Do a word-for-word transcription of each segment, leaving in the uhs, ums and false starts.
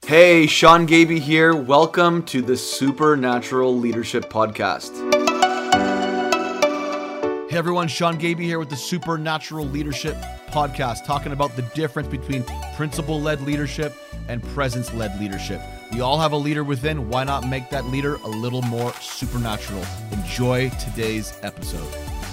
Hey, Sean Gaby here. Welcome to the Supernatural Leadership Podcast. Hey everyone, Sean Gaby here with the Supernatural Leadership Podcast, talking about the difference between principle-led leadership and presence-led leadership. We all have a leader within. Why not make that leader a little more supernatural? Enjoy today's episode.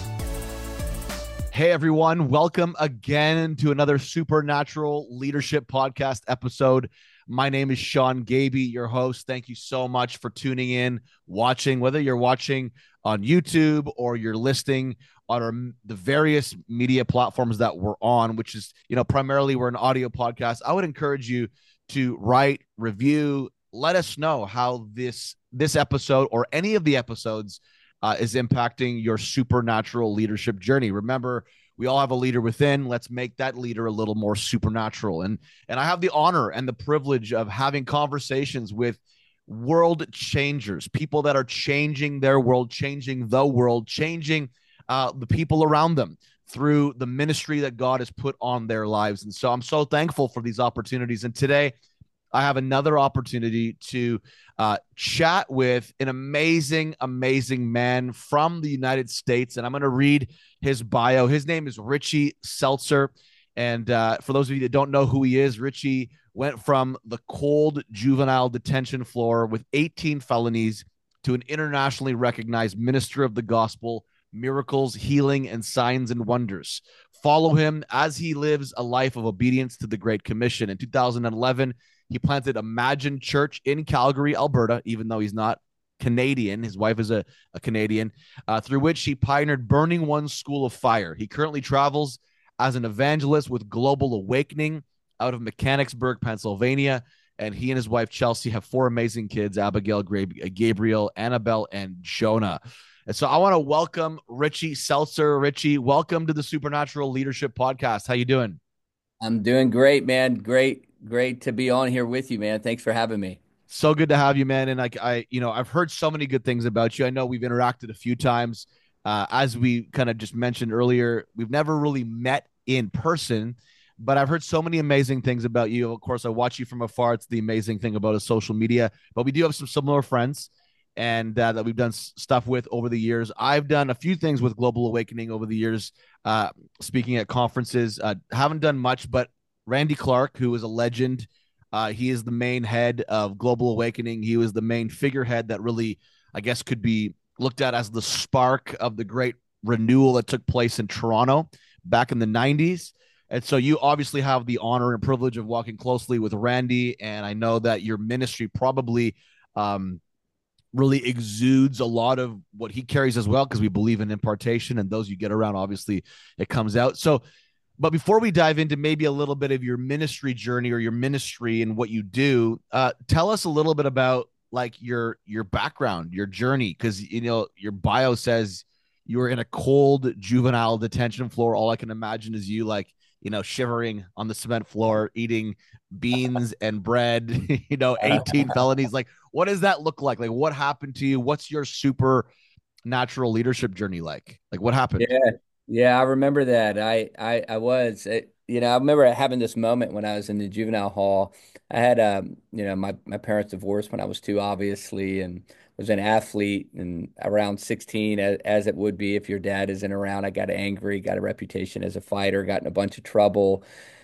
Hey everyone, welcome again to another Supernatural Leadership Podcast episode. My name is Sean Gaby, your host. Thank you so much for tuning in, watching, whether you're watching on YouTube or you're listening on our, the various media platforms that we're on, which is, you know, primarily we're an audio podcast. I would encourage you to write, review, let us know how this, this episode or any of the episodes uh, is impacting your supernatural leadership journey. Remember, we all have a leader within. Let's make that leader a little more supernatural. And, and I have the honor and the privilege of having conversations with world changers, people that are changing their world, changing the world, changing uh, the people around them through the ministry that God has put on their lives. And so I'm so thankful for these opportunities. And today I have another opportunity to uh, chat with an amazing, amazing man from the United States. And I'm going to read his bio. His name is Richie Seltzer. And uh, for those of you that don't know who he is, Richie went from the cold juvenile detention floor with eighteen felonies to an internationally recognized minister of the gospel, miracles, healing, and signs and wonders. Follow him as he lives a life of obedience to the Great Commission. In two thousand eleven, he planted Imagine Church in Calgary, Alberta, even though he's not Canadian. His wife is a, a Canadian, uh, through which he pioneered Burning One School of Fire. He currently travels as an evangelist with Global Awakening out of Mechanicsburg, Pennsylvania. And he and his wife, Chelsea, have four amazing kids, Abigail, Gabriel, Annabelle, and Jonah. And so I want to welcome Richie Seltzer. Richie, welcome to the Supernatural Leadership Podcast. How you doing? I'm doing great, man. Great, great to be on here with you, man. Thanks for having me. So good to have you, man. And like I, you know, I've heard so many good things about you. I know we've interacted a few times. Uh, as we kind of just mentioned earlier, we've never really met in person, but I've heard so many amazing things about you. Of course, I watch you from afar. It's the amazing thing about a social media, but we do have some similar friends and uh, that we've done s- stuff with over the years. I've done a few things with Global Awakening over the years, uh, speaking at conferences. Uh, haven't done much, but Randy Clark, who is a legend, uh, he is the main head of Global Awakening. He was the main figurehead that really, I guess, could be looked at as the spark of the great renewal that took place in Toronto back in the nineties. And so you obviously have the honor and privilege of walking closely with Randy. And I know that your ministry probably um, really exudes a lot of what he carries as well, because we believe in impartation, and those you get around, obviously it comes out. So, but before we dive into maybe a little bit of your ministry journey or your ministry and what you do, uh, tell us a little bit about like your your background, your journey, because you know your bio says you were in a cold juvenile detention floor. All I can imagine is you like you know shivering on the cement floor, eating beans and bread. You know, eighteen felonies. Like, what does that look like? Like, what happened to you? What's your supernatural leadership journey like? Like, what happened? Yeah, yeah, I remember that. I, I, I was, it, you know, I remember having this moment when I was in the juvenile hall. I had, um, you know, my my parents divorced when I was two, obviously, and was an athlete. And around sixteen, as, as it would be if your dad isn't around, I got angry, got a reputation as a fighter, got in a bunch of trouble.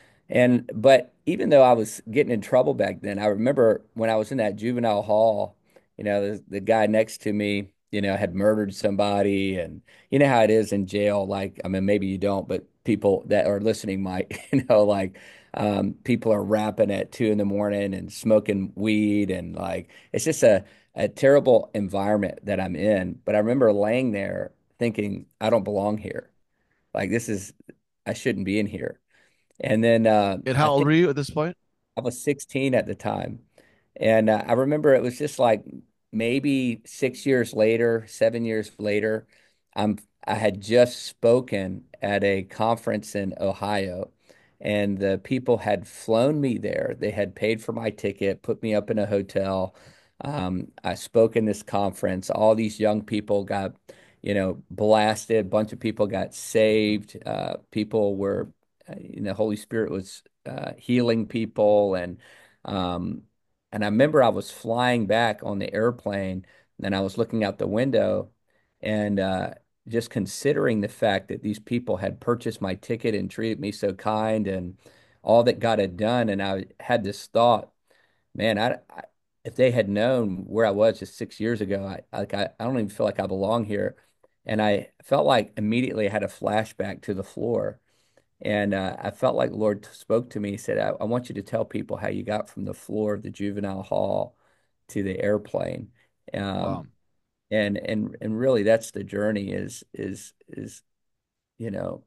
And but even though I was getting in trouble back then, I remember when I was in that juvenile hall, you know, the, the guy next to me, you know, had murdered somebody, and you know how it is in jail. Like, I mean, maybe you don't, but people that are listening might, you know, like um, people are rapping at two in the morning and smoking weed, and like it's just a a terrible environment that I'm in. But I remember laying there thinking, I don't belong here. Like this is, I shouldn't be in here. And then uh, And I how old think were you at this point? I was sixteen at the time. And uh, I remember it was just like maybe six years later, seven years later, I'm I had just spoken at a conference in Ohio, and the people had flown me there. They had paid for my ticket, put me up in a hotel. Um, I spoke in this conference. All these young people got, you know, blasted. A bunch of people got saved. Uh, people were, uh, you know, Holy Spirit was uh, healing people, and um, and I remember I was flying back on the airplane, and I was looking out the window and uh, just considering the fact that these people had purchased my ticket and treated me so kind and all that God had done. And I had this thought, man, I, I if they had known where I was just six years ago, I like I, I don't even feel like I belong here. And I felt like immediately I had a flashback to the floor. And uh, I felt like the Lord spoke to me. He said, I, I want you to tell people how you got from the floor of the juvenile hall to the airplane. Wow. Um, and and and really that's the journey is is is, you know,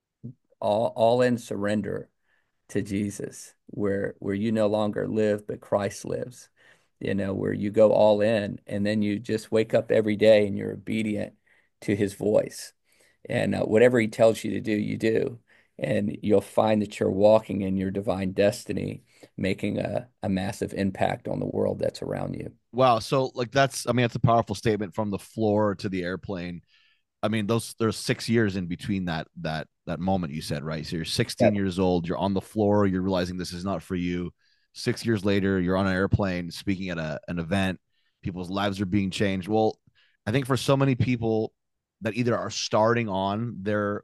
all all in surrender to Jesus, where where you no longer live, but Christ lives. You know, where you go all in, and then you just wake up every day and you're obedient to His voice, and uh, whatever He tells you to do, you do, and you'll find that you're walking in your divine destiny, making a, a massive impact on the world that's around you. Wow. So like that's I mean, that's a powerful statement from the floor to the airplane. I mean, those there's six years in between that that that moment you said, right? So you're Yeah. sixteen years old, you're on the floor, you're realizing this is not for you. Six years later, you're on an airplane speaking at a, an event. People's lives are being changed. Well, I think for so many people that either are starting on their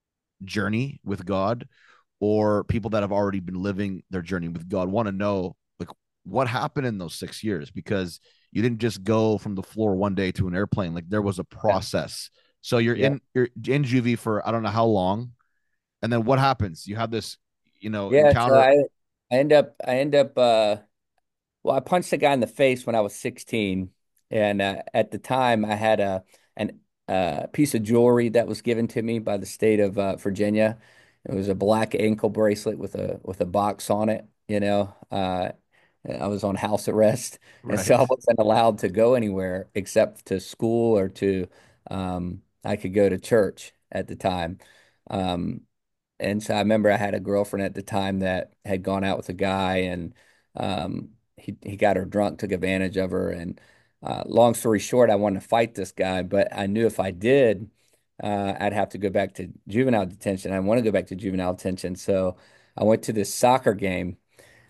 journey with God or people that have already been living their journey with God want to know like what happened in those six years because you didn't just go from the floor one day to an airplane. Like there was a Yeah. process. So you're Yeah. in you're in juvie for I don't know how long, and then what happens? You have this, you know, Yeah, so encounter. I I end up I end up uh well, I punched a guy in the face when I was sixteen, and uh, at the time I had a an uh, piece of jewelry that was given to me by the state of uh, Virginia. It was a black ankle bracelet with a with a box on it. You know, uh, I was on house arrest, and so I Right. wasn't allowed to go anywhere except to school or to um, I could go to church at the time. Um, and so I remember I had a girlfriend at the time that had gone out with a guy and um, he, he got her drunk, took advantage of her. And uh, long story short, I wanted to fight this guy, but I knew if I did, uh, I'd have to go back to juvenile detention. I want to go back to juvenile detention. So I went to this soccer game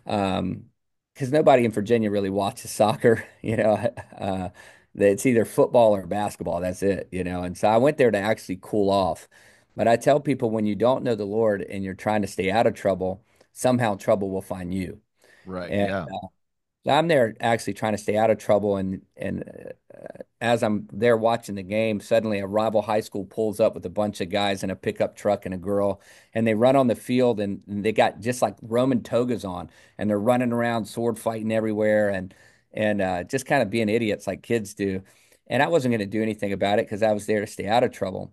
um, because nobody in Virginia really watches soccer, you know. Uh, it's either football or basketball. That's it, you know. And so I went there to actually cool off. But I tell people when you don't know the Lord and you're trying to stay out of trouble, somehow trouble will find you. Right. And Yeah. so I'm there actually trying to stay out of trouble, and and uh, as I'm there watching the game, suddenly a rival high school pulls up with a bunch of guys in a pickup truck and a girl, and they run on the field, and, and they got just like Roman togas on, and they're running around, sword fighting everywhere, and and uh, just kind of being idiots like kids do. And I wasn't going to do anything about it because I was there to stay out of trouble.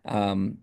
Um,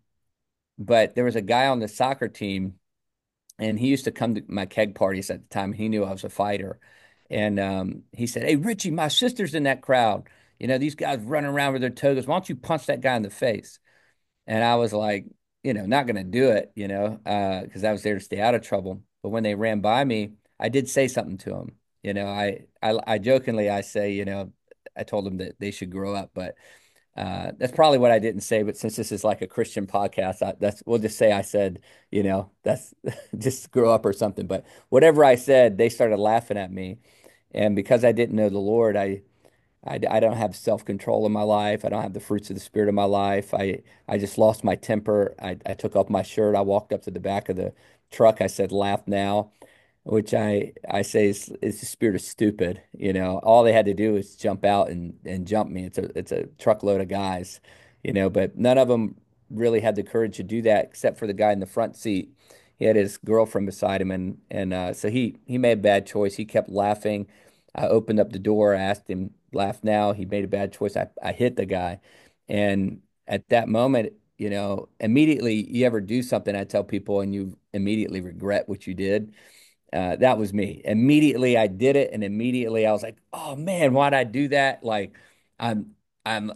but there was a guy on the soccer team and he used to come to my keg parties at the time. He knew I was a fighter, and um, he said, "Hey, Richie, my sister's in that crowd. You know, these guys running around with their togas. Why don't you punch that guy in the face?" And I was like, you know, not going to do it, you know, uh, because I was there to stay out of trouble. But when they ran by me, I did say something to them. You know, I, I, I jokingly I say, you know, I told them that they should grow up, but uh, that's probably what I didn't say, but since this is like a Christian podcast, I, that's we'll just say I said, you know, that's just grow up or something. But whatever I said, they started laughing at me, and because I didn't know the Lord, I I, I don't have self-control in my life. I don't have the fruits of the spirit in my life. I I just lost my temper. I I took off my shirt. I walked up to the back of the truck. I said, "Laugh now." Which I I say is is the spirit of stupid. You know, all they had to do is jump out and and jump me. It's a it's a truckload of guys, you know, but none of them really had the courage to do that except for the guy in the front seat. He had his girlfriend beside him, and and uh, so he he made a bad choice. He kept laughing. I opened up the door, I asked him, "Laugh now." He made a bad choice. I I hit the guy, and at that moment, you know, immediately you ever do something, I tell people, and you immediately regret what you did. Uh, that was me. Immediately I did it, and immediately I was like, "Oh man, why'd I do that?" Like, I'm, I'm,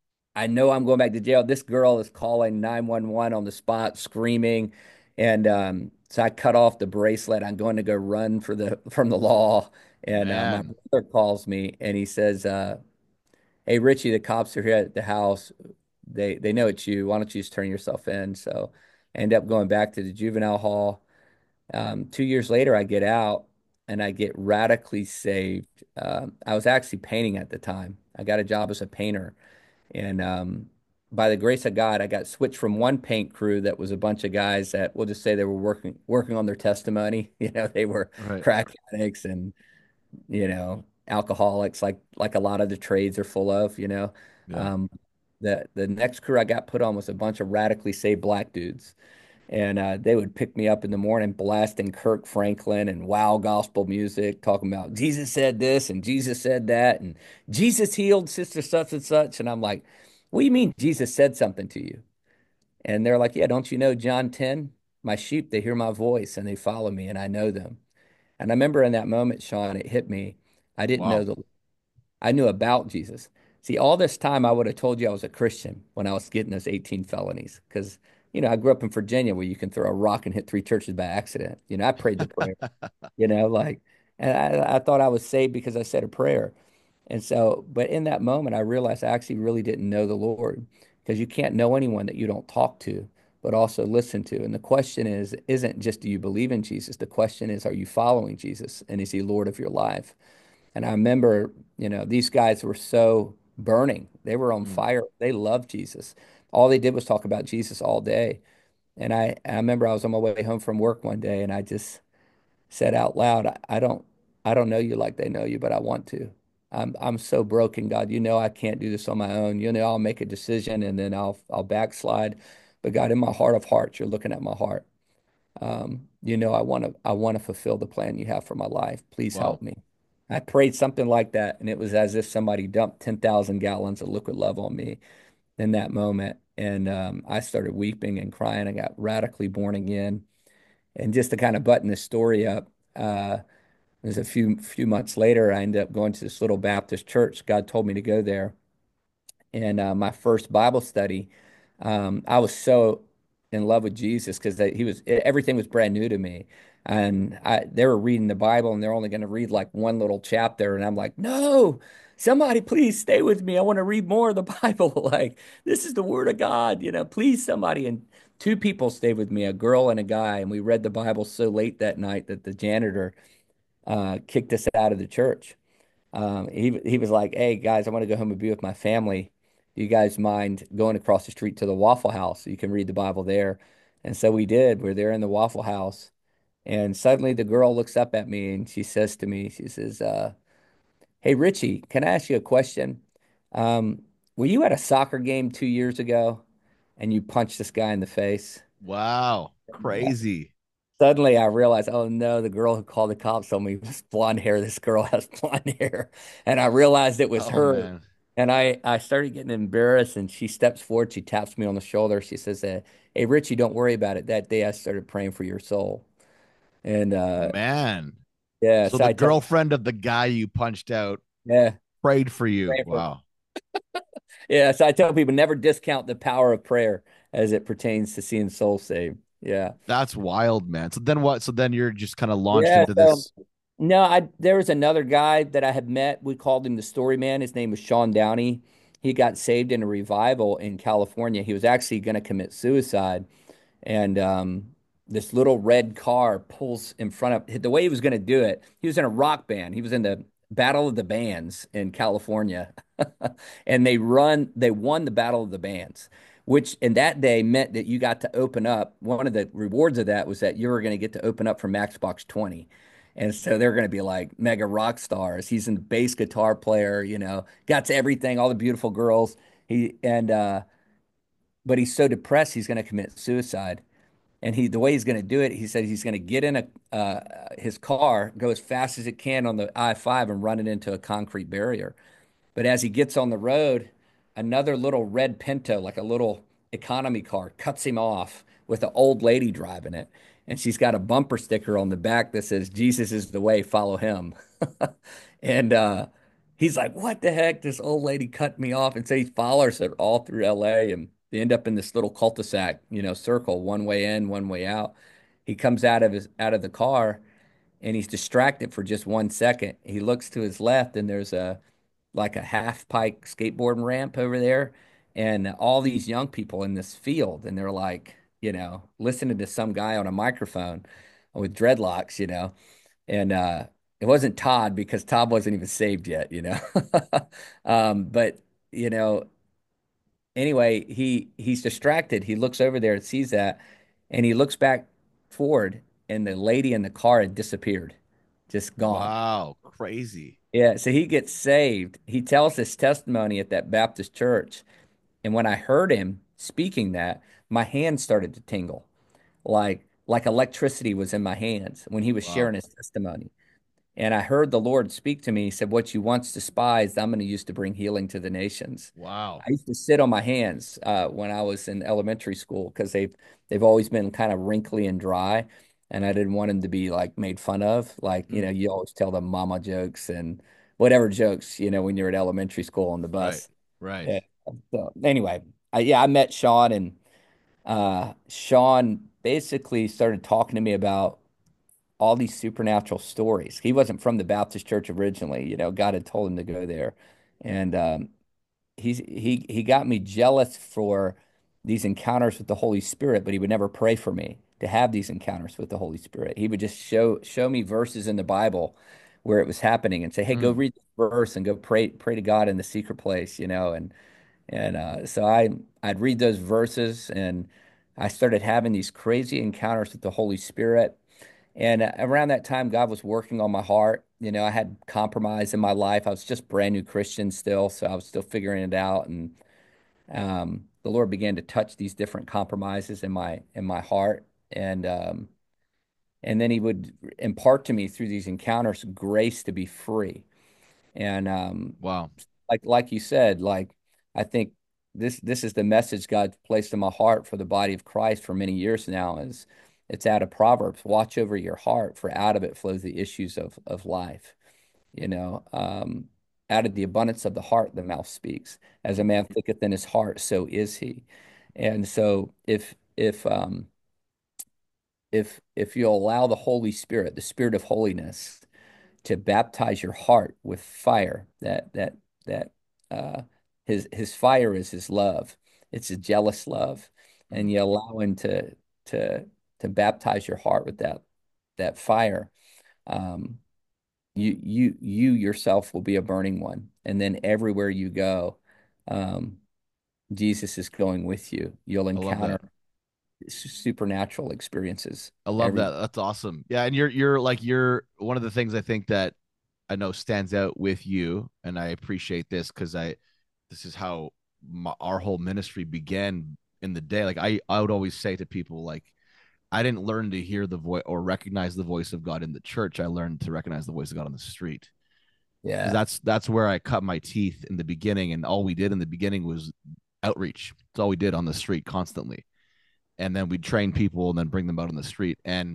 I know I'm going back to jail. This girl is calling nine one one on the spot, screaming, and um, so I cut off the bracelet. I'm going to go run for the from the law, and uh, my Man. brother calls me, and he says, uh, "Hey Richie, the cops are here at the house. They they know it's you. Why don't you just turn yourself in?" So I end up going back to the juvenile hall. Um, two years later, I get out, and I get radically saved. Um, I was actually painting at the time. I got a job as a painter, and um, by the grace of God, I got switched from one paint crew that was a bunch of guys that we'll just say they were working working on their testimony. You know, they were Right. crack addicts and you know alcoholics, like like a lot of the trades are full of. You know, Yeah. um, the the next crew I got put on was a bunch of radically saved black dudes and uh, they would pick me up in the morning blasting Kirk Franklin and wow gospel music, talking about Jesus said this and Jesus said that and Jesus healed sister such and such. And I'm like, what do you mean Jesus said something to you? And they're like, yeah, don't you know John ten? My sheep, they hear my voice and they follow me and I know them. And I remember in that moment, Sean, it hit me. I didn't know Wow. the I knew about Jesus. See, all this time I would have told you I was a Christian when I was getting those eighteen felonies because, you know, I grew up in Virginia where you can throw a rock and hit three churches by accident. You know, I prayed the prayer, you know, like, and I, I thought I was saved because I said a prayer. And so, but in that moment, I realized I actually really didn't know the Lord because you can't know anyone that you don't talk to, but also listen to. And the question is, isn't just do you believe in Jesus? The question is, are you following Jesus? And is he Lord of your life? And I remember, you know, these guys were so burning. They were on Mm. fire. They loved Jesus. All they did was talk about Jesus all day. And I, I remember I was on my way home from work one day and I just said out loud, I, I don't I don't know you like they know you, but I want to. I'm I'm so broken, God. You know I can't do this on my own. You know I'll make a decision and then I'll I'll backslide. But God, in my heart of hearts, you're looking at my heart. Um, you know, I want to I want to fulfill the plan you have for my life. Please help Wow. me. I prayed something like that, and it was as if somebody dumped ten thousand gallons of liquid love on me in that moment. And um, I started weeping and crying. I got radically born again. And just to kind of button this story up, uh, it was a few few months later, I ended up going to this little Baptist church. God told me to go there and uh, my first Bible study, um, I was so in love with Jesus because he was everything was brand new to me, and I they were reading the Bible and they're only going to read like one little chapter, and I'm like, no, somebody please stay with me. I want to read more of the Bible. Like this is the Word of God, you know. Please, somebody. And two people stayed with me, a girl and a guy, and we read the Bible so late that night that the janitor uh, kicked us out of the church. Um, he he was like, "Hey guys, I want to go home and be with my family. Do you guys mind going across the street to the Waffle House? You can read the Bible there." And so we did. We're there in the Waffle House, and suddenly the girl looks up at me and she says to me, she says, uh, "Hey Richie, can I ask you a question? Um, were you at a soccer game two years ago and you punched this guy in the face?" Wow. Crazy. Suddenly I realized, oh no, the girl who called the cops on me was blonde hair. This girl has blonde hair. And I realized it was Oh her. man. And I, I started getting embarrassed and she steps forward. She taps me on the shoulder. She says, uh, hey, Richie, don't worry about it. That day I started praying for your soul. And uh, Man. yeah, So so the I tell, girlfriend of the guy you punched out yeah, prayed for you. praying for, Wow. yeah. So I tell people never discount the power of prayer as it pertains to seeing souls saved. Yeah. That's wild, man. So then what? So then you're just kind of launched Yeah. into So this. no, I there was another guy that I had met. We called him the story man. His name was Sean Downey. He got saved in a revival in California. He was actually going to commit suicide, and um, this little red car pulls in front of the way he was going to do it. He was in a rock band. He was in the Battle of the Bands in California, and they run. They won the Battle of the Bands, which in that day meant that you got to open up. One of the rewards of that was that you were going to get to open up for Matchbox twenty. And so they're going to be like mega rock stars. He's a bass guitar player, you know, got to everything, all the beautiful girls. He and uh, but he's so depressed he's going to commit suicide. And he the way he's going to do it, he said he's going to get in a uh, his car, go as fast as it can on the I five and run it into a concrete barrier. But as he gets on the road, another little red Pinto, like a little economy car, cuts him off with an old lady driving it. And she's got a bumper sticker on the back that says, Jesus is the way, follow him. And uh, he's like, what the heck? This old lady cut me off. And so he follows her all through L A and they end up in this little cul-de-sac, you know, circle, one way in, one way out. He comes out of his out of the car and he's distracted for just one second. He looks to his left and there's a like a half pipe skateboarding ramp over there and all these young people in this field and they're like, you know, listening to some guy on a microphone with dreadlocks, you know. and uh, it wasn't Todd because Todd wasn't even saved yet, you know. Um, but you know, anyway, he he's distracted. He looks over there and sees that, and he looks back forward, and the lady in the car had disappeared, just gone. Wow, crazy. Yeah, so he gets saved. He tells this testimony at that Baptist church, and when I heard him speaking that, my hands started to tingle, like like electricity was in my hands when he was Wow. sharing his testimony. And I heard the Lord speak to me. He said, "What you once despised, I'm going to use to bring healing to the nations." Wow. I used to sit on my hands uh, when I was in elementary school because they've they've always been kind of wrinkly and dry, and I didn't want them to be like made fun of. Like, you Mm, know, you always tell them mama jokes and whatever jokes, you know, when you're at elementary school on the right. bus. Right. Yeah. So anyway, I, yeah, I met Sean, and uh, Sean basically started talking to me about all these supernatural stories. He wasn't from the Baptist church originally, you know, God had told him to go there. And um, he's he he got me jealous for these encounters with the Holy Spirit, but he would never pray for me to have these encounters with the Holy Spirit. He would just show show me verses in the Bible where it was happening and say, "Hey, go Mm, read this verse and go pray pray to God in the secret place," you know, and and uh, so I I'd read those verses, and I started having these crazy encounters with the Holy Spirit. And uh, around that time, God was working on my heart. You know, I had compromise in my life. I was just brand new Christian still, so I was still figuring it out. And um, the Lord began to touch these different compromises in my in my heart, and um, and then He would impart to me through these encounters grace to be free. And um, wow. like like you said, like I think this this is the message God placed in my heart for the body of Christ for many years now is it's out of Proverbs. Watch over your heart, for out of it flows the issues of of life. You know, um, out of the abundance of the heart, the mouth speaks. As a man thinketh in his heart, so is he. And so if if um if if you allow the Holy Spirit, the Spirit of holiness, to baptize your heart with fire. That that that uh, his his fire is his love. It's a jealous love, and Mm, you allow him to to to baptize your heart with that that fire. Um, you you you yourself will be a burning one, and then everywhere you go, um, Jesus is going with you. You'll I love that. encounter supernatural experiences I love every. that. That's awesome. Yeah, and you're you're like you're one of the things I think that I know stands out with you, and I appreciate this because I this is how my, our whole ministry began in the day. Like I I would always say to people like I didn't learn to hear the voice or recognize the voice of God in the church. I learned to recognize the voice of God on the street because Yeah. that's that's where I cut my teeth in the beginning, and all we did in the beginning was outreach. It's all we did on the street constantly, and then we'd train people and then bring them out on the street. And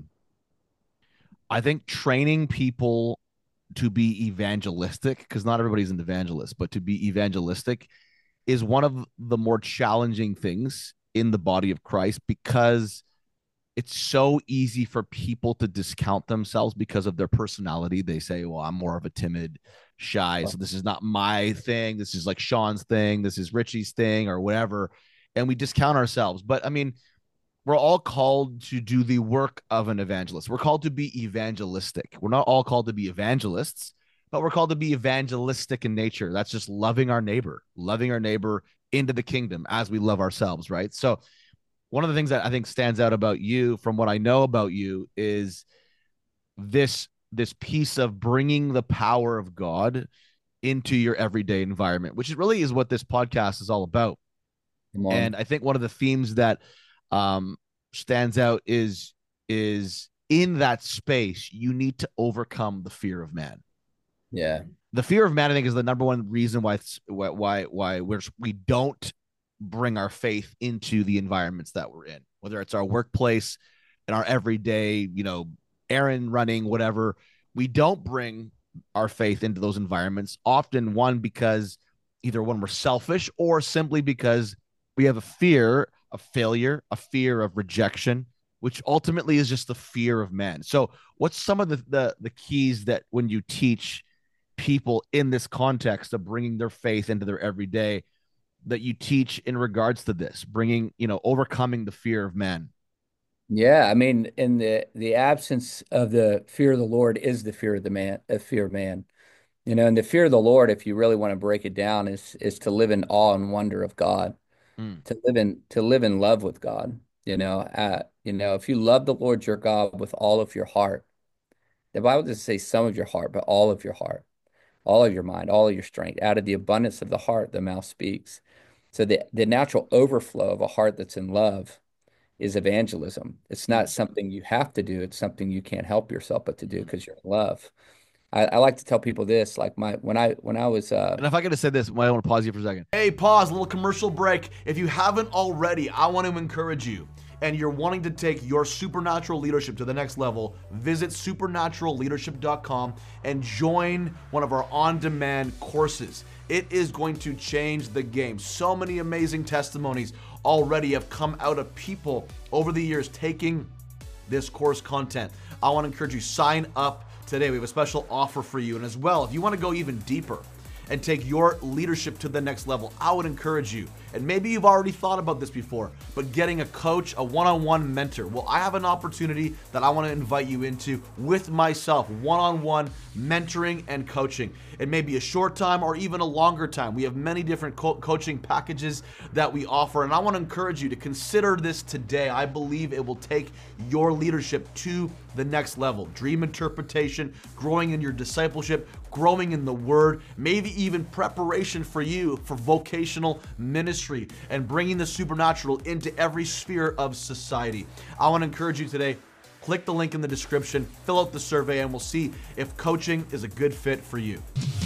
I think training people to be evangelistic, because not everybody's an evangelist, but to be evangelistic is one of the more challenging things in the body of Christ because it's so easy for people to discount themselves because of their personality. They say, well, I'm more of a timid, shy. So this is not my thing. This is like Sean's thing. This is Richie's thing or whatever. And we discount ourselves. But I mean, we're all called to do the work of an evangelist. We're called to be evangelistic. We're not all called to be evangelists, but we're called to be evangelistic in nature. That's just loving our neighbor, loving our neighbor into the kingdom as we love ourselves, right? So, one of the things that I think stands out about you from what I know about you is this this piece of bringing the power of God into your everyday environment, which really is what this podcast is all about. Come And on. I think one of the themes that um, stands out is is in that space you need to overcome the fear of man. Yeah. The fear of man, I think, is the number one reason why why why we're we don't bring our faith into the environments that we're in, whether it's our workplace and our everyday, you know, errand running, whatever. We don't bring our faith into those environments. Often, one because either when we're selfish or simply because we have a fear of failure, a fear of rejection, which ultimately is just the fear of man. So, what's some of the the, the keys that when you teach people in this context of bringing their faith into their everyday that you teach in regards to this, bringing, you know, overcoming the fear of man? Yeah, I mean, in the the absence of the fear of the Lord is the fear of the man, of fear of man. You know, and the fear of the Lord, if you really want to break it down, is is to live in awe and wonder of God, Mm. to live in to live in love with God. You know, uh, you know, if you love the Lord your God with all of your heart, the Bible doesn't say some of your heart, but all of your heart, all of your mind, all of your strength. Out of the abundance of the heart, the mouth speaks. So the the natural overflow of a heart that's in love is evangelism. It's not Mm. something you have to do. It's something you can't help yourself but to do Mm. because you're in love. I, I like to tell people this, like my when I when I was uh And if I could have said this, well, I want to pause you for a second. Hey, pause, a little commercial break. If you haven't already, I want to encourage you, and you're wanting to take your supernatural leadership to the next level, visit supernatural leadership dot com and join one of our on demand courses. It is going to change the game. So many amazing testimonies already have come out of people over the years taking this course content. I want to encourage you, sign up today. We have a special offer for you. And as well, if you want to go even deeper and take your leadership to the next level, I would encourage you, and maybe you've already thought about this before, but getting a coach, a one-on-one mentor. Well, I have an opportunity that I want to invite you into with myself, one-on-one mentoring and coaching. It may be a short time or even a longer time. We have many different co- coaching packages that we offer, and I want to encourage you to consider this today. I believe it will take your leadership to the next level. Dream interpretation, growing in your discipleship, growing in the word, maybe even preparation for you for vocational ministry and bringing the supernatural into every sphere of society. I want to encourage you today, click the link in the description, fill out the survey, and we'll see if coaching is a good fit for you.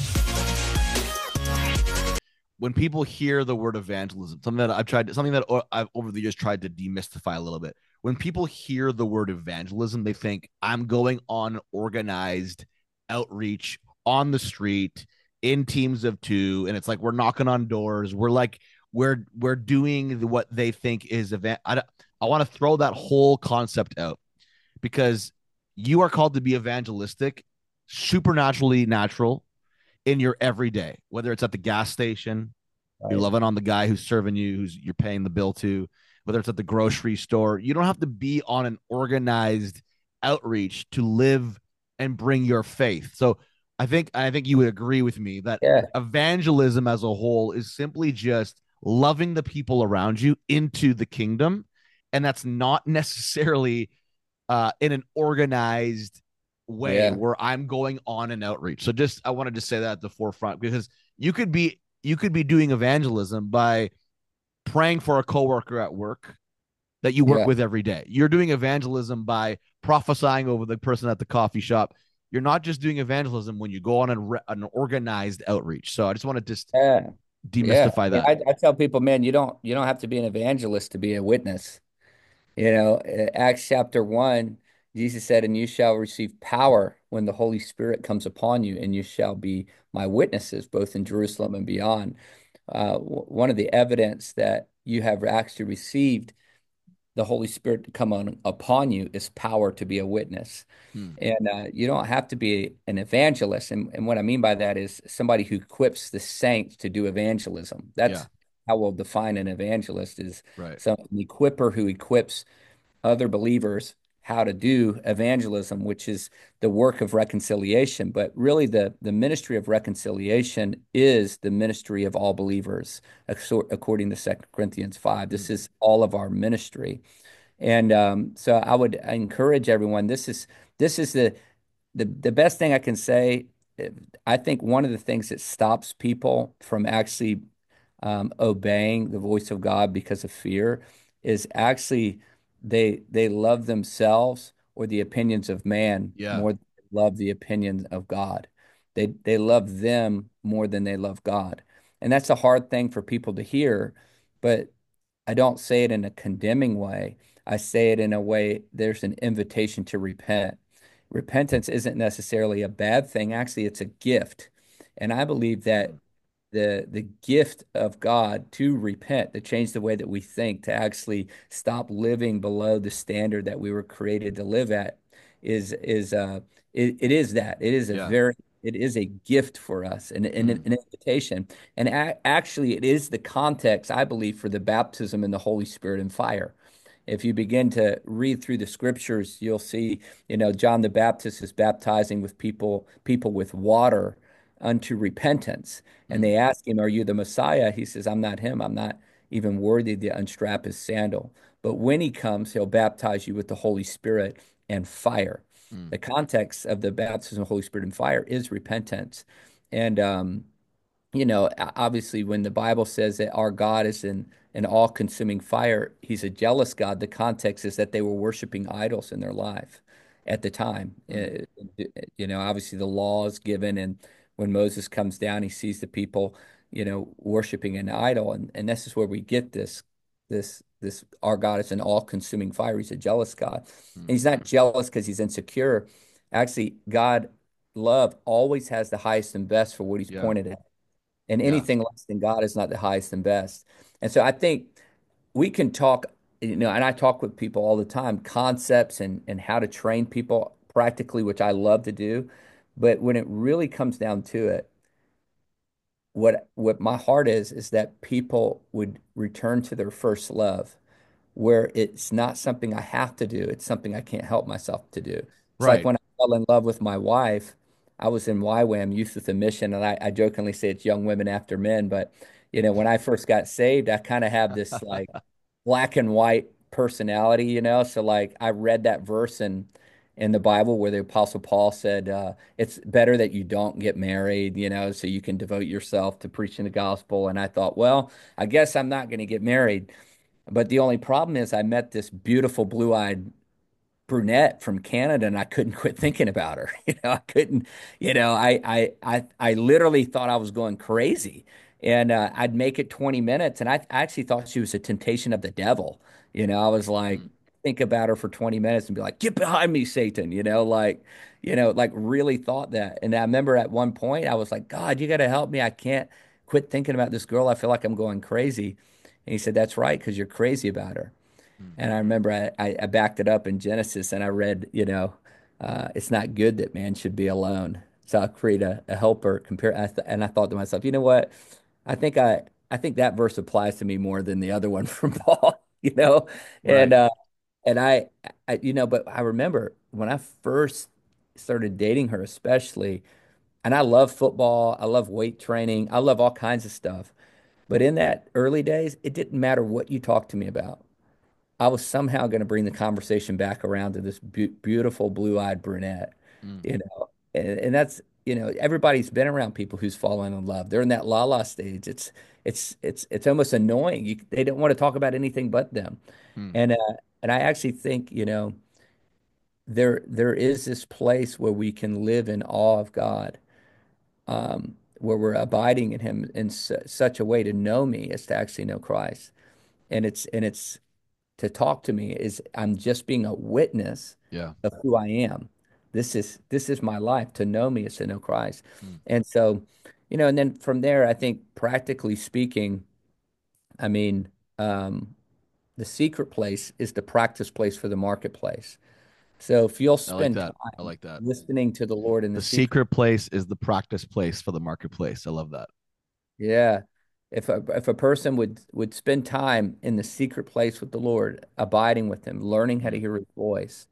When people hear the word evangelism, something that I've tried, something that I've over the years tried to demystify a little bit. When people hear the word evangelism, they think I'm going on organized outreach on the street in teams of two, and it's like we're knocking on doors. We're like we're we're doing what they think is event. I I want to throw that whole concept out because you are called to be evangelistic, supernaturally natural in your everyday, whether it's at the gas station, you're right. loving on the guy who's serving you, who's you're paying the bill to, whether it's at the grocery store. You don't have to be on an organized outreach to live and bring your faith. So I think I think you would agree with me that Yeah. evangelism as a whole is simply just loving the people around you into the kingdom. And that's not necessarily uh, in an organized way Yeah. where I'm going on an outreach. So just I wanted to say that at the forefront because you could be you could be doing evangelism by praying for a coworker at work that you work Yeah. with every day. You're doing evangelism by prophesying over the person at the coffee shop. You're not just doing evangelism when you go on an, an organized outreach. So I just want to just Yeah. Yeah. I demystify mean, that. I, I tell people, man, you don't you don't have to be an evangelist to be a witness. You know, uh, Acts chapter one, Jesus said, "And you shall receive power when the Holy Spirit comes upon you, and you shall be my witnesses, both in Jerusalem and beyond." Uh, w- one of the evidence that you have actually received the Holy Spirit to come on upon you is power to be a witness. Hmm. And uh, you don't have to be an evangelist. And, and what I mean by that is somebody who equips the saints to do evangelism. Yeah. That's how we'll define an evangelist is Right. some an equipper who equips other believers how to do evangelism, which is the work of reconciliation. But really, the, the ministry of reconciliation is the ministry of all believers, according to Second Corinthians five. Hmm. This is all of our ministry. And um, so I would encourage everyone. This is this is the the the best thing I can say. I think one of the things that stops people from actually um, obeying the voice of God because of fear is actually they they love themselves or the opinions of man Yeah. more than they love the opinions of God. They they love them more than they love God. And that's a hard thing for people to hear, but I don't say it in a condemning way. I say it in a way there's an invitation to repent. Repentance isn't necessarily a bad thing. Actually, it's a gift. And I believe that the the gift of God to repent, to change the way that we think, to actually stop living below the standard that we were created to live at, is is uh it, it is that it is a Yeah. very it is a gift for us and, and an Hmm. invitation. And a actually, it is the context, I believe, for the baptism in the Holy Spirit and fire. If you begin to read through the scriptures, you'll see, you know, John the Baptist is baptizing with people, people with water unto repentance. And Mm. they ask him, "Are you the Messiah?" He says, "I'm not him. I'm not even worthy to unstrap his sandal. But when he comes, he'll baptize you with the Holy Spirit and fire." Mm. The context of the baptism of the Holy Spirit and fire is repentance. And um, you know, obviously, when the Bible says that our God is in an all-consuming fire, he's a jealous God. The context is that they were worshiping idols in their life at the time. Mm. Uh, you know, obviously the law is given, and when Moses comes down, he sees the people, you know, worshiping an idol, and and this is where we get this, this, this. Our God is an all-consuming fire. He's a jealous God, and Mm. he's not jealous because he's insecure. Actually, God, love always has the highest and best for what he's Yeah. pointed at. And Yeah. anything less than God is not the highest and best. And so I think we can talk, you know, and I talk with people all the time, concepts and and how to train people practically, which I love to do. But when it really comes down to it, what what my heart is is that people would return to their first love, where it's not something I have to do, it's something I can't help myself to do. It's like Right. when I fell in love with my wife, I was in Y WAM, Youth with a Mission, and I, I jokingly say it's young women after men, but you know, when I first got saved, I kind of have this like black and white personality, you know. So like I read that verse in in the Bible where the Apostle Paul said, uh, it's better that you don't get married, you know, so you can devote yourself to preaching the gospel. And I thought, well, I guess I'm not going to get married. But the only problem is I met this beautiful blue-eyed brunette from Canada and I couldn't quit thinking about her. You know, I couldn't, you know, I I I I literally thought I was going crazy. And uh, I'd make it twenty minutes and I, I actually thought she was a temptation of the devil. You know, I was like Mm. think about her for twenty minutes and be like, "Get behind me, Satan." You know, like, you know, like really thought that. And I remember at one point I was like, "God, you got to help me. I can't quit thinking about this girl. I feel like I'm going crazy." And he said, "That's right, because you're crazy about her." Mm. And I remember I, I, I backed it up in Genesis and I read, you know, uh, it's not good that man should be alone. So I'll create a, a helper compare. I th and I thought to myself, you know what? I think I, I think that verse applies to me more than the other one from Paul, you know? And, Right. uh, and I, I, you know, but I remember when I first started dating her, especially, and I love football, I love weight training, I love all kinds of stuff. But in that early days, it didn't matter what you talked to me about. I was somehow going to bring the conversation back around to this be beautiful blue-eyed brunette, Mm. you know, and, and that's, you know, everybody's been around people who's fallen in love. They're in that la la stage. It's, it's, it's, it's almost annoying. You, they don't want to talk about anything but them. Mm. And, uh, and I actually think, you know, there, there is this place where we can live in awe of God, um, where we're abiding in Him in su such a way to know me as to actually know Christ. And it's, and it's, to talk to me is I'm just being a witness Yeah. of who I am. This is this is my life. To know me is to know Christ. Mm. And so, you know, and then from there, I think practically speaking, I mean, um, the secret place is the practice place for the marketplace. So if you'll I like spend that. I time like that. listening to the Lord in the The secret, secret place is the practice place for the marketplace. I love that. yeah. If a, if a person would would spend time in the secret place with the Lord, abiding with Him, learning how to Mm. hear His voice,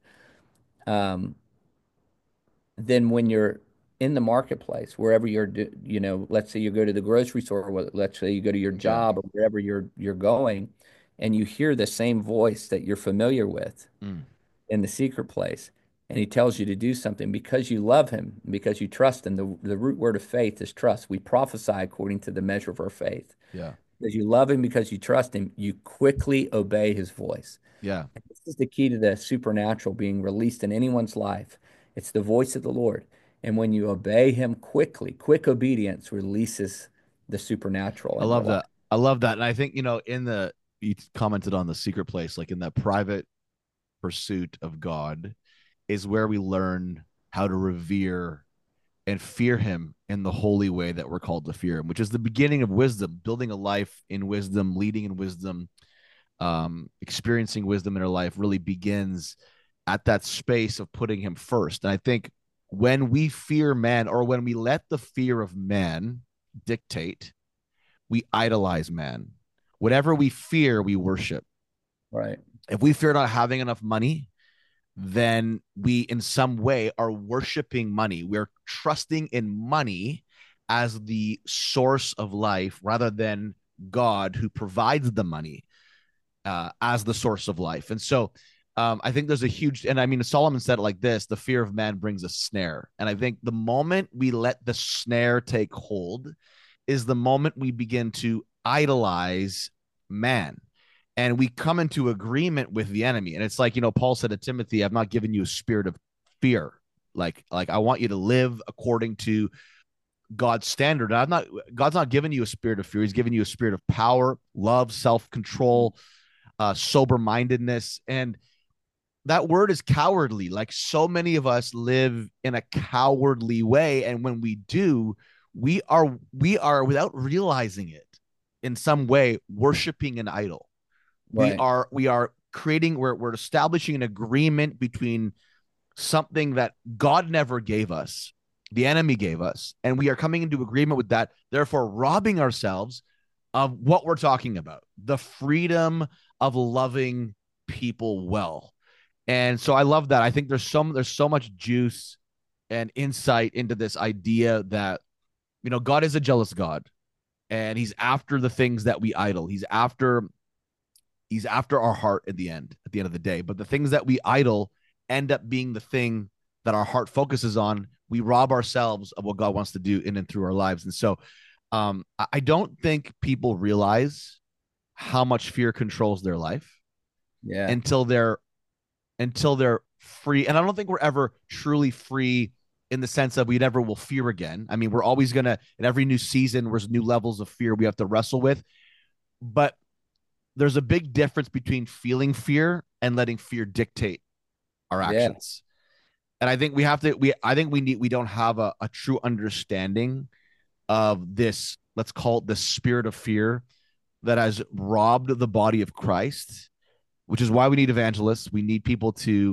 um, then when you're in the marketplace, wherever you're, do- you know, let's say you go to the grocery store, or what- let's say you go to your Yeah. job or wherever you're you're going, and you hear the same voice that you're familiar with Mm. in the secret place, and he tells you to do something because you love him, because you trust him. The, the root word of faith is trust. We prophesy according to the measure of our faith. Yeah. Because you love him, because you trust him, you quickly obey his voice. Yeah. This is the key to the supernatural being released in anyone's life. It's the voice of the Lord. And when you obey him quickly, quick obedience releases the supernatural I in your love life. that. I love that. And I think, you know, in the, you commented on the secret place, like in that private pursuit of God is where we learn how to revere and fear him in the holy way that we're called to fear him, which is the beginning of wisdom, building a life in wisdom, leading in wisdom, um, experiencing wisdom in our life really begins at that space of putting him first. And I think when we fear man, or when we let the fear of man dictate, we idolize man. Whatever we fear, we worship. Right. If we fear not having enough money, then we in some way are worshiping money. We're trusting in money as the source of life rather than God who provides the money uh, as the source of life. And so um, I think there's a huge, and I mean, Solomon said it like this: the fear of man brings a snare. And I think the moment we let the snare take hold is the moment we begin to idolize man, and we come into agreement with the enemy. And it's like, you know, Paul said to Timothy, I've not given you a spirit of fear. Like, like I want you to live according to God's standard. I'm not, God's not giving you a spirit of fear. He's giving you a spirit of power, love, self-control, uh, sober-mindedness. And that word is cowardly. Like, so many of us live in a cowardly way. And when we do, we are, we are without realizing it in some way, worshiping an idol. We Right. are, we are creating, we're, we're establishing an agreement between something that God never gave us, the enemy gave us, and we are coming into agreement with that, therefore robbing ourselves of what we're talking about, the freedom of loving people well. And so I love that. I think there's some there's so much juice and insight into this idea that, you know, God is a jealous God, and he's after the things that we idol. He's after he's after our heart at the end, at the end of the day. But the things that we idol end up being the thing that our heart focuses on. We rob ourselves of what God wants to do in and through our lives. And so um, I don't think people realize how much fear controls their life Yeah. until they're until they're free. And I don't think we're ever truly free in the sense that we never will fear again. I mean, we're always going to, in every new season, there's new levels of fear we have to wrestle with. But there's a big difference between feeling fear and letting fear dictate our Yeah. actions. And I think we have to, we, I think we need, we don't have a, a true understanding of this, let's call it the spirit of fear that has robbed the body of Christ, which is why we need evangelists. We need people to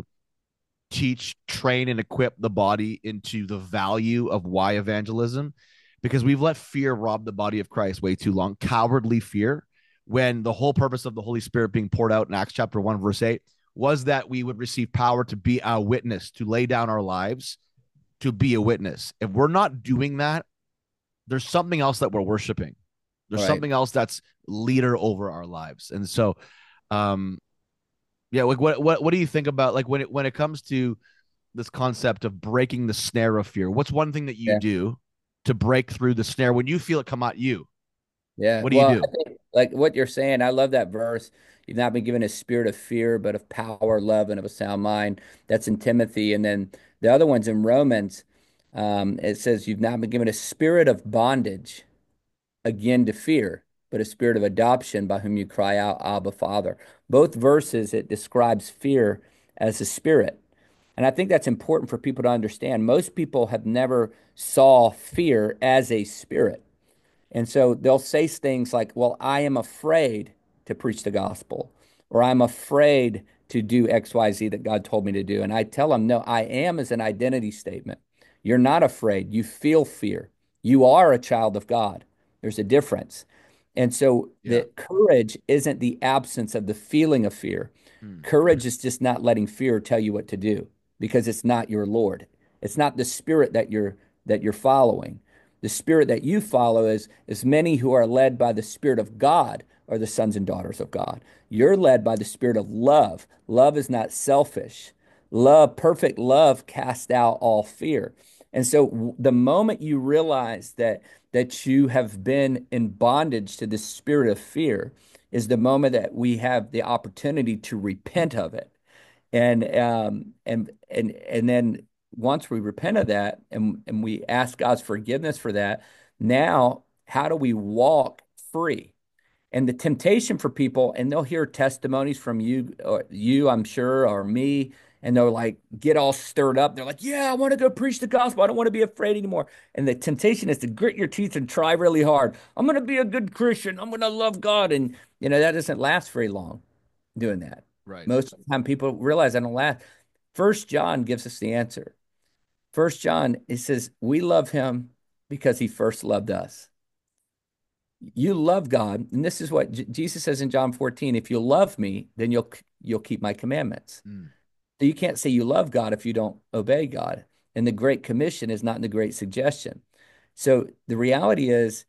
teach, train, and equip the body into the value of why evangelism, because we've let fear rob the body of Christ way too long. Cowardly fear, when the whole purpose of the Holy Spirit being poured out in Acts chapter one, verse eight, was that we would receive power to be a witness, to lay down our lives, to be a witness. If we're not doing that, there's something else that we're worshiping. There's Right. something else that's leader over our lives. And so, um, yeah, like what what what do you think about, like, when it when it comes to this concept of breaking the snare of fear? What's one thing that you Yeah. do to break through the snare when you feel it come at you? Yeah. What do you Well, I do? think like what you're saying, I love that verse. You've not been given a spirit of fear, but of power, love, and of a sound mind. That's in Timothy. And then the other one's in Romans. Um, it says, you've not been given a spirit of bondage again to fear, but a spirit of adoption by whom you cry out, Abba, Father. Both verses, it describes fear as a spirit. And I think that's important for people to understand. Most people have never saw fear as a spirit. And so they'll say things like, well, I am afraid to preach the gospel, or I'm afraid to do X, Y, Z that God told me to do. And I tell them, no, I am is an identity statement. You're not afraid. You feel fear. You are a child of God. There's a difference. And so Yeah. the courage isn't the absence of the feeling of fear. Hmm. Courage is just not letting fear tell you what to do because it's not your Lord. It's not the spirit that you're that you're following. The spirit that you follow is is many who are led by the Spirit of God are the sons and daughters of God. You're led by the spirit of love. Love is not selfish. Love, perfect love casts out all fear. And so w- the moment you realize that that you have been in bondage to the spirit of fear is the moment that we have the opportunity to repent of it. And um and and and then once we repent of that and and we ask God's forgiveness for that, now how do we walk free? And the temptation for people, and they'll hear testimonies from you, or you, I'm sure, or me, and they'll like get all stirred up. They're like, "Yeah, I want to go preach the gospel. I don't want to be afraid anymore." And the temptation is to grit your teeth and try really hard. I'm going to be a good Christian. I'm going to love God, and you know that doesn't last very long doing that. Right. Most of the time, people realize I don't last. First John gives us the answer. First John, it says, we love him because he first loved us. You love God, and this is what J Jesus says in John fourteen, if you love me, then you'll you'll keep my commandments. Mm. So you can't say you love God if you don't obey God. And the Great Commission is not in the Great Suggestion. So the reality is,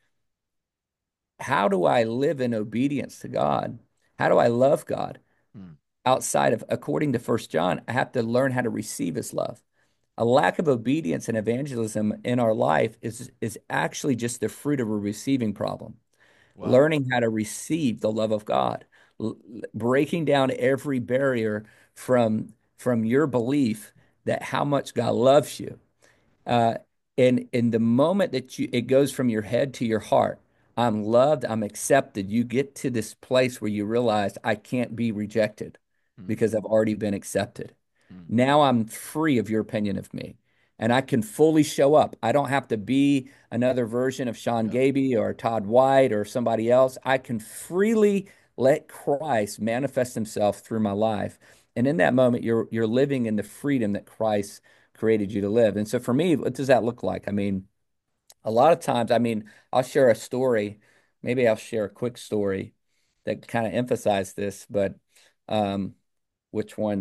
how do I live in obedience to God? How do I love God? Mm. Outside of, according to First John, I have to learn how to receive his love. A lack of obedience and evangelism in our life is is actually just the fruit of a receiving problem. Wow. Learning how to receive the love of God, l- breaking down every barrier from from your belief that how much God loves you. Uh, and in the moment that you it goes from your head to your heart, I'm loved, I'm accepted. You get to this place where you realize I can't be rejected Mm. because I've already been accepted. Mm. Now I'm free of your opinion of me, and I can fully show up. I don't have to be another version of Sean Yeah. Gaby or Todd White or somebody else. I can freely let Christ manifest himself through my life. And in that moment, you're you're living in the freedom that Christ created you to live. And so for me, what does that look like? I mean, a lot of times, I mean, I'll share a story. Maybe I'll share a quick story that kind of emphasize this, but um, which one?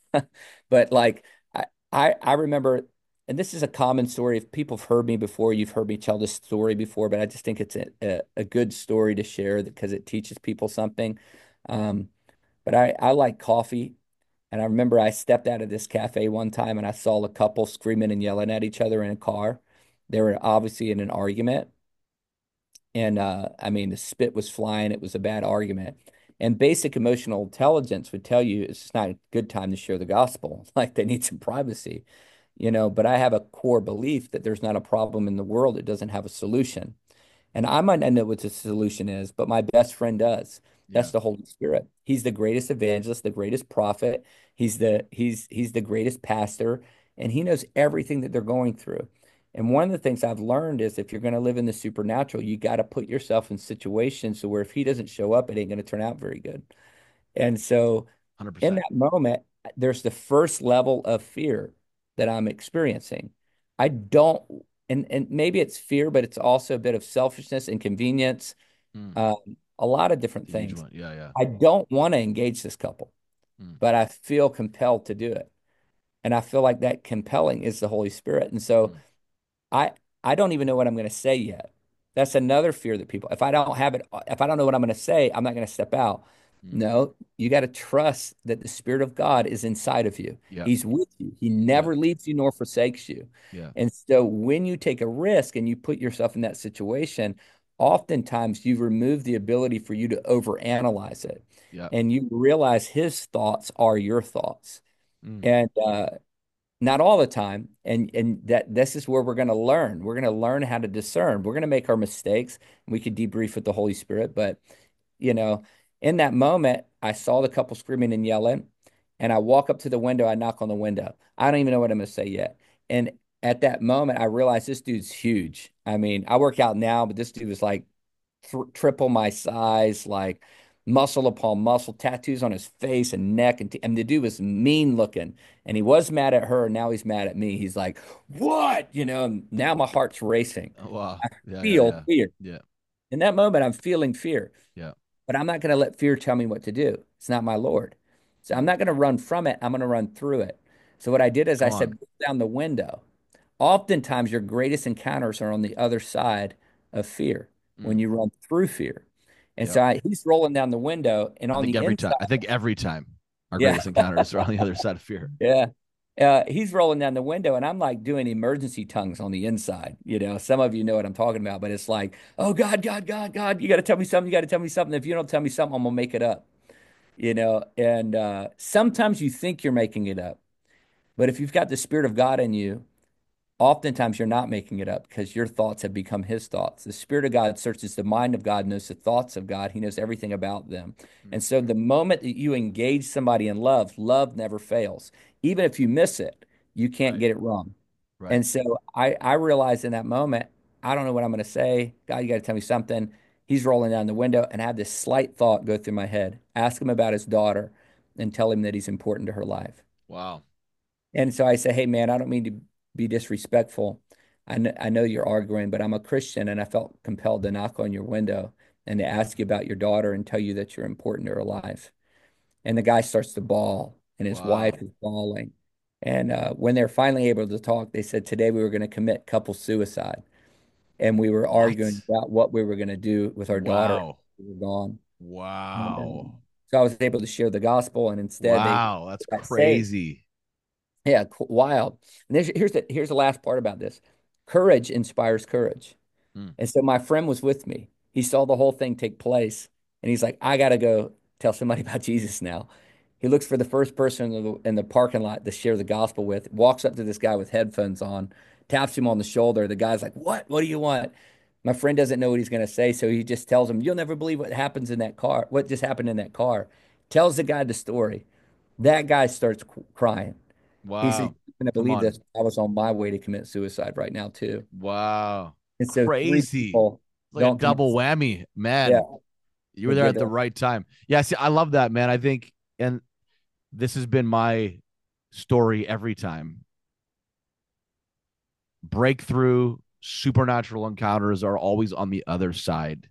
But like I, I I remember, and this is a common story. If people have heard me before, you've heard me tell this story before, but I just think it's a, a, a good story to share because it teaches people something. Um, but I, I like coffee. And I remember I stepped out of this cafe one time and I saw a couple screaming and yelling at each other in a car. They were obviously in an argument. And uh, I mean, the spit was flying. It was a bad argument. And basic emotional intelligence would tell you it's not a good time to share the gospel. Like they need some privacy, you know. But I have a core belief that there's not a problem in the world that doesn't have a solution. And I might not know what the solution is, but my best friend does. Yeah. That's the Holy Spirit. He's the greatest evangelist, the greatest prophet. He's the he's he's the greatest pastor, and he knows everything that they're going through. And one of the things I've learned is if you're going to live in the supernatural, you got to put yourself in situations so where if he doesn't show up, it ain't going to turn out very good. And so in one hundred percent. that moment, there's the first level of fear that I'm experiencing. I don't, and and maybe it's fear, but it's also a bit of selfishness, inconvenience, Mm. um, a lot of different It's a huge things. one. Yeah. Yeah. I don't want to engage this couple, Mm. but I feel compelled to do it. And I feel like that compelling is the Holy Spirit. And so Mm. I I don't even know what I'm going to say yet. That's another fear that people, if I don't have it, if I don't know what I'm going to say, I'm not going to step out. Mm. No, you got to trust that the Spirit of God is inside of you. Yeah. He's with you. He Yeah. never leaves you nor forsakes you. Yeah. And so when you take a risk and you put yourself in that situation, oftentimes you remove the ability for you to overanalyze it. Yeah. And you realize his thoughts are your thoughts. Mm. And uh, not all the time. And and that this is where we're going to learn. We're going to learn how to discern. We're going to make our mistakes. We could debrief with the Holy Spirit, but you know, in that moment, I saw the couple screaming and yelling, and I walk up to the window. I knock on the window. I don't even know what I'm going to say yet. And at that moment, I realized this dude's huge. I mean, I work out now, but this dude was like th triple my size, like muscle upon muscle, tattoos on his face and neck, and, t and the dude was mean looking. And he was mad at her, and now he's mad at me. He's like, "What?" You know. And now my heart's racing. Oh, wow. I Yeah. Yeah. feel Yeah. fear. Yeah. In that moment, I'm feeling fear, Yeah. but I'm not going to let fear tell me what to do. It's not my Lord. So I'm Mm. not going to run from it. I'm going to run through it. So what I did is I Come on. said, "Go down the window." Oftentimes, your greatest encounters are on the other side of fear when Mm. you run through fear. And Yeah. so I, he's rolling down the window, and I on think the every time. inside, I think every time our yeah, greatest encounters are on the other side of fear. yeah. Uh, he's rolling down the window, and I'm like doing emergency tongues on the inside. You know, some of you know what I'm talking about, but it's like, oh God, God, God, God, you got to tell me something. You got to tell me something. If you don't tell me something, I'm gonna make it up. You know, and uh, sometimes you think you're making it up, but if you've got the Spirit of God in you, oftentimes you're not making it up because your thoughts have become his thoughts. The Spirit of God searches the mind of God, knows the thoughts of God. He knows everything about them. Mm. And so the moment that you engage somebody in love, love never fails. Even if you miss it, you can't Right. get it wrong. Right. And so I, I realized in that moment, I don't know what I'm going to say. God, you got to tell me something. He's rolling down the window, and I had this slight thought go through my head. Ask him about his daughter and tell him that he's important to her life. Wow. And so I say, hey, man, I don't mean to be disrespectful. I, kn I know you're arguing, but I'm a Christian, and I felt compelled to knock on your window and to ask you about your daughter and tell you that you're important to her life. And the guy starts to bawl, and his wife Wow. is bawling. And uh, when they're finally able to talk, they said, today we were going to commit couple suicide. And we were arguing What? about what we were going to do with our daughter. Wow. We were gone. And, Wow. um, so I was able to share the gospel, and instead they Wow. That's got saved. crazy. Yeah, co- wild. And there's, here's the here's the last part about this. Courage inspires courage. Hmm. And so my friend was with me. He saw the whole thing take place, and he's like, I gotta go tell somebody about Jesus now. He looks for the first person in the, in the parking lot to share the gospel with, walks up to this guy with headphones on, taps him on the shoulder. The guy's like, What? What do you want? My friend doesn't know what he's gonna say, so he just tells him, You'll never believe what happens in that car, what just happened in that car. Tells the guy the story. That guy starts c- crying. He said, Wow. You're gonna Come believe on. this. I was on my way to commit suicide right now, too. Wow. And so three Crazy. people Like a don't commit. double whammy, Yeah, man. You were they there give at their the right time. Yeah, see, I love that, man. I think, and this has been my story every time. Breakthrough, supernatural encounters are always on the other side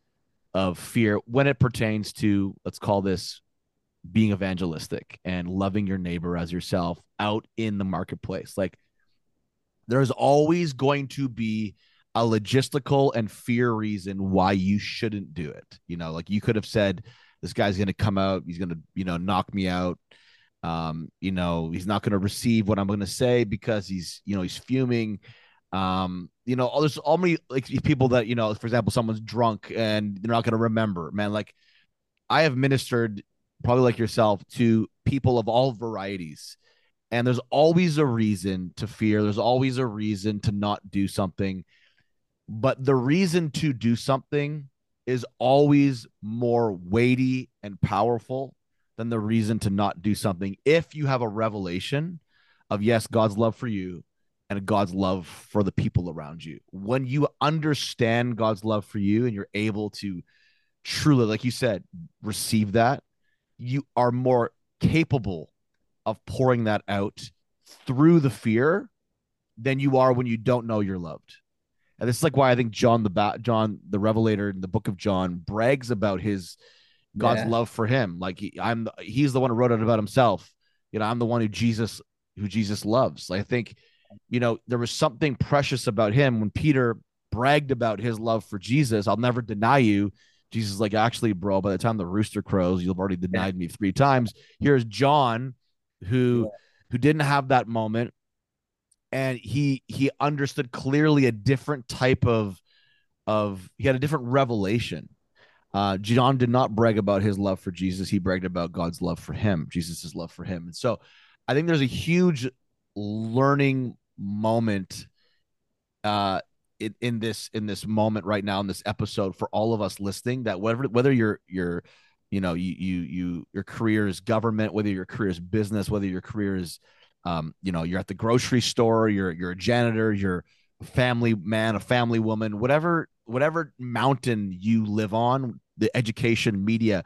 of fear when it pertains to, let's call this being evangelistic and loving your neighbor as yourself out in the marketplace. Like, there's always going to be a logistical and fear reason why you shouldn't do it. You know, like you could have said, this guy's going to come out, he's going to, you know, knock me out. Um, you know, he's not going to receive what I'm going to say because he's, you know, he's fuming. Um, you know, there's all many like people that, you know, for example, someone's drunk and they're not going to remember, man. Like, I have ministered probably like yourself to people of all varieties, and there's always a reason to fear. There's always a reason to not do something. But the reason to do something is always more weighty and powerful than the reason to not do something. If you have a revelation of, yes, God's love for you and God's love for the people around you, when you understand God's love for you and you're able to truly, like you said, receive that, you are more capable of pouring that out through the fear than you are when you don't know you're loved. And this is like why I think John the ba- John the Revelator in the book of John brags about his God's yeah, love for him. Like he, I'm he's the one who wrote it about himself. You know, I'm the one who Jesus who Jesus loves. Like, I think, you know, there was something precious about him when Peter bragged about his love for Jesus. I'll never deny you. Jesus is like, actually, bro, by the time the rooster crows, you've already yeah, denied me three times. Here's John, who yeah, who didn't have that moment, and he he understood clearly a different type of of he had a different revelation. Uh, John did not brag about his love for Jesus. He bragged about God's love for him, Jesus's love for him. And so I think there's a huge learning moment uh, in, in this in this moment right now in this episode for all of us listening, that whether whether you're you're you know you you you your career is government, whether your career is business, whether your career is um, you know, you're at the grocery store, you're you're a janitor, you're a family man, a family woman, whatever whatever mountain you live on, the education, media,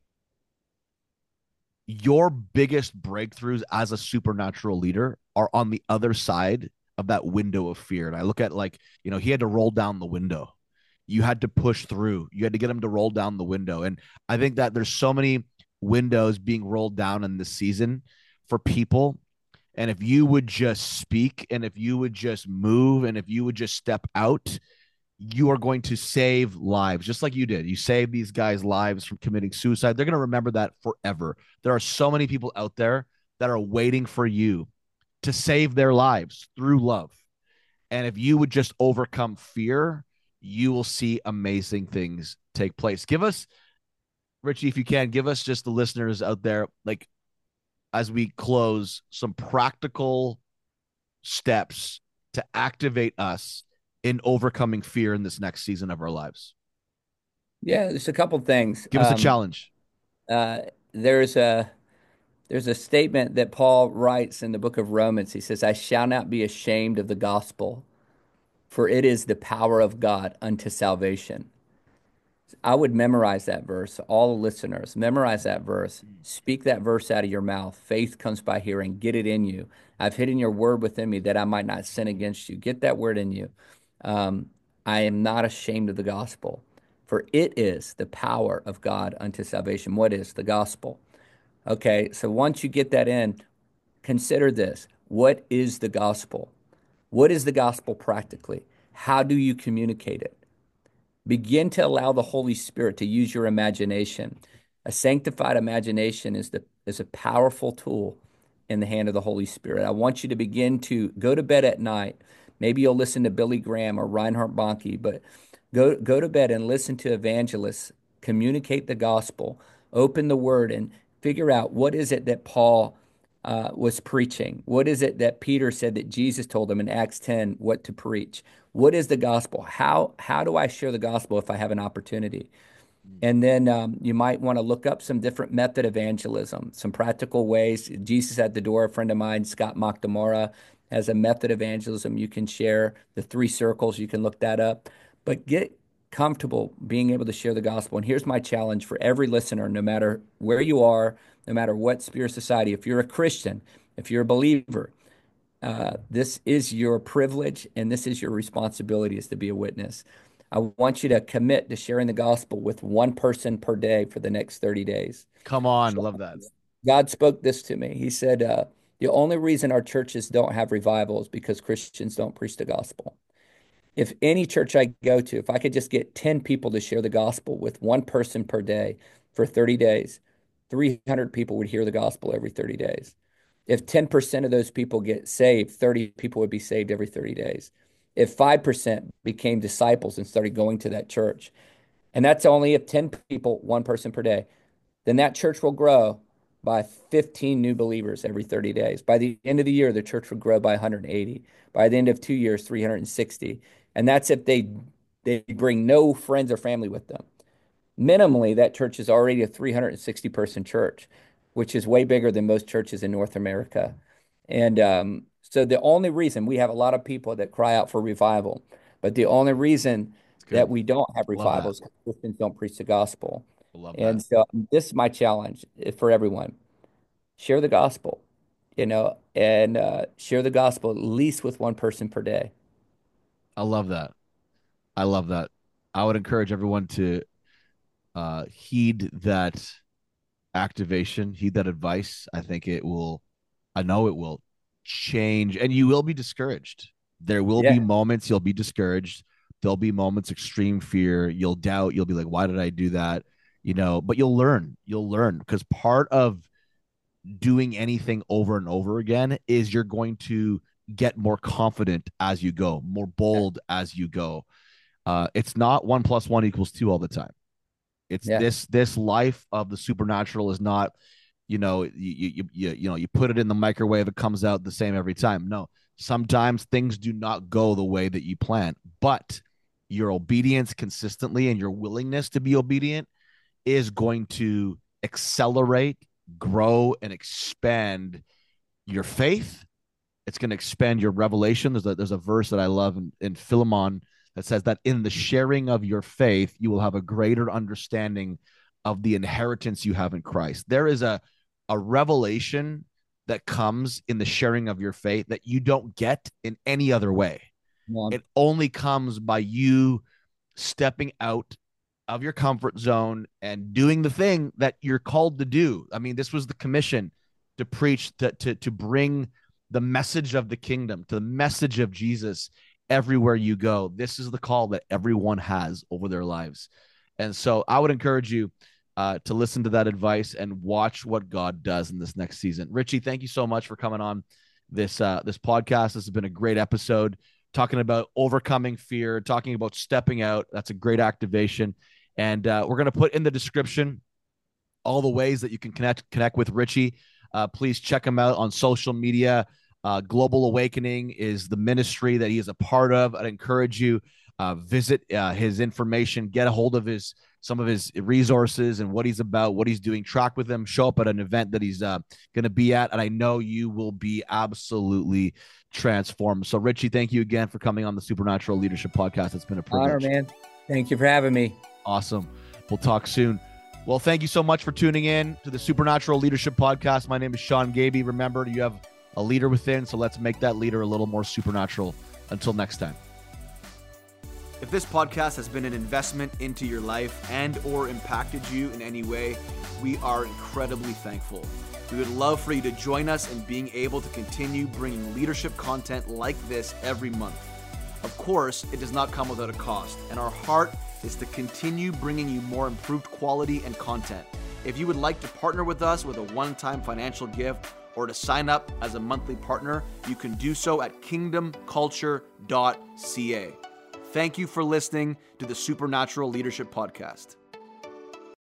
your biggest breakthroughs as a supernatural leader are on the other side of that window of fear. And I look at, like, you know, he had to roll down the window. You had to push through. You had to get him to roll down the window. And I think that there's so many windows being rolled down in this season for people. And if you would just speak, and if you would just move, and if you would just step out, you are going to save lives, just like you did. You saved these guys' lives from committing suicide. They're going to remember that forever. There are so many people out there that are waiting for you to save their lives through love. And if you would just overcome fear, you will see amazing things take place. Give us, Richie, if you can, give us, just the listeners out there, like, as we close, some practical steps to activate us in overcoming fear in this next season of our lives. yeah. There's a couple things. Give us a Um, challenge. uh, there's a there's a statement that Paul writes in the book of Romans. He says, "I shall not be ashamed of the gospel, for it is the power of God unto salvation." I would memorize that verse. All listeners, memorize that verse. Speak that verse out of your mouth. Faith comes by hearing. Get it in you. I've hidden your word within me that I might not sin against you. Get that word in you. Um, I am not ashamed of the gospel, for it is the power of God unto salvation. What is the gospel? Okay, so once you get that in, consider this. What is the gospel? What is the gospel practically? How do you communicate it? Begin to allow the Holy Spirit to use your imagination. A sanctified imagination is the is a powerful tool in the hand of the Holy Spirit. I want you to begin to go to bed at night. Maybe you'll listen to Billy Graham or Reinhard Bonnke, but go go to bed and listen to evangelists communicate the gospel. Open the Word and figure out what is it that Paul uh, was preaching. What is it that Peter said that Jesus told him in Acts ten what to preach? What is the gospel? How how do I share the gospel if I have an opportunity? And then um, you might want to look up some different method evangelism, some practical ways. Jesus at the Door, a friend of mine, Scott McNamara, has a method evangelism you can share. The three circles, you can look that up. But get comfortable being able to share the gospel. And here's my challenge for every listener, no matter where you are, no matter what spirit society, if you're a Christian, if you're a believer, uh, this is your privilege and this is your responsibility is to be a witness. I want you to commit to sharing the gospel with one person per day for the next thirty days. Come on. Love that. God spoke this to me. He said, uh, the only reason our churches don't have revival is because Christians don't preach the gospel. If any church I go to, if I could just get ten people to share the gospel with one person per day for thirty days, three hundred people would hear the gospel every thirty days. If ten percent of those people get saved, thirty people would be saved every thirty days. If five percent became disciples and started going to that church, and that's only if ten people, one person per day, then that church will grow by fifteen new believers every thirty days. By the end of the year, the church would grow by one hundred eighty. By the end of two years, three hundred sixty. And that's if they they bring no friends or family with them. Minimally, that church is already a three hundred sixty person church, which is way bigger than most churches in North America. And um, so the only reason we have a lot of people that cry out for revival, but the only reason that we don't have revival is because Christians don't preach the gospel. Love and that. so this is my challenge for everyone. Share the gospel, you know, and uh, share the gospel at least with one person per day. I love that. I love that. I would encourage everyone to uh, heed that activation, heed that advice. I think it will, I know it will change, and you will be discouraged. There will Yeah. be moments you'll be discouraged. There'll be moments, extreme fear. You'll doubt. You'll be like, why did I do that? You know, but you'll learn. You'll learn because part of doing anything over and over again is you're going to get more confident as you go, more bold as you go. Uh, it's not one plus one equals two all the time. It's Yeah. this this life of the supernatural is not, you know, you you you you know, you put it in the microwave, it comes out the same every time. No, sometimes things do not go the way that you plan, but your obedience consistently and your willingness to be obedient is going to accelerate, grow, and expand your faith. It's going to expand your revelation. There's a, there's a verse that I love in, in Philemon that says that in the sharing of your faith, you will have a greater understanding of the inheritance you have in Christ. There is a, a revelation that comes in the sharing of your faith that you don't get in any other way. Yeah. It only comes by you stepping out of your comfort zone and doing the thing that you're called to do. I mean, this was the commission to preach, to, to, to bring the message of the kingdom, to the message of Jesus everywhere you go. This is the call that everyone has over their lives. And so I would encourage you uh, to listen to that advice and watch what God does in this next season. Richie, thank you so much for coming on this, uh, this podcast. This has been a great episode talking about overcoming fear, talking about stepping out. That's a great activation. And uh, we're going to put in the description all the ways that you can connect, connect with Richie. Uh, please check him out on social media. Uh, Global Awakening is the ministry that he is a part of. I'd encourage you uh, visit uh, his information, get a hold of his some of his resources and what he's about, what he's doing. Track with him, show up at an event that he's uh, going to be at, and I know you will be absolutely transformed. So, Richie, thank you again for coming on the Supernatural Leadership Podcast. It's been a privilege. Honor, man. Thank you for having me. Awesome. We'll talk soon. Well, thank you so much for tuning in to the Supernatural Leadership Podcast. My name is Sean Gaby. Remember, you have a leader within, so let's make that leader a little more supernatural. Until next time. If this podcast has been an investment into your life and or impacted you in any way, we are incredibly thankful. We would love for you to join us in being able to continue bringing leadership content like this every month. Of course, it does not come without a cost, and our heart is to continue bringing you more improved quality and content. If you would like to partner with us with a one-time financial gift or to sign up as a monthly partner, you can do so at kingdom culture dot c a. Thank you for listening to the Supernatural Leadership Podcast.